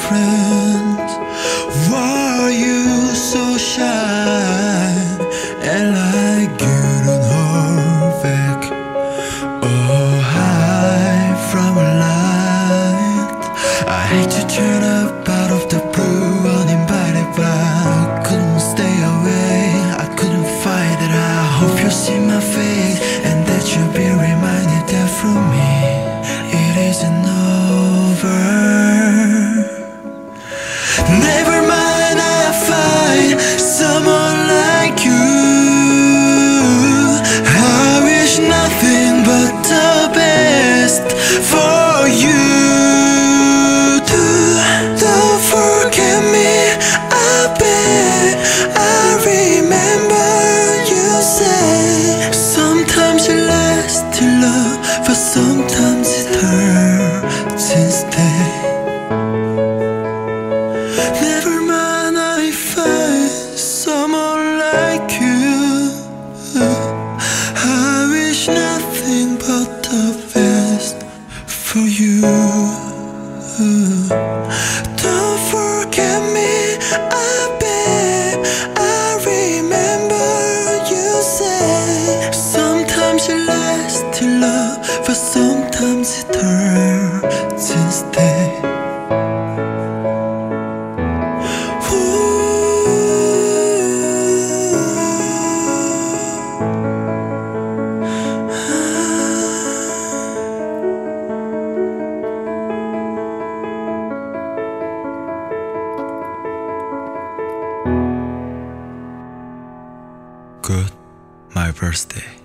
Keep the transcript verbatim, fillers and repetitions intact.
friends. Why are you so shy and like you don't hold back? Oh, hide from a light. I hate to turn up out of the blue uninvited, but I couldn't stay away. I couldn't fight it. I hope you see my face and that you'll be reminded that from me it isn't over. Never mind, I find someone like you. I wish nothing but the best for you too. Don't forget me, I bet. I remember you say sometimes it lasts in love, but sometimes it hurts instead. Never mind, I find someone like you. I wish nothing but the best for you. Don't forget me, I bet. I remember you say sometimes it lasts in love, but sometimes it hurts instead. Good, my birthday.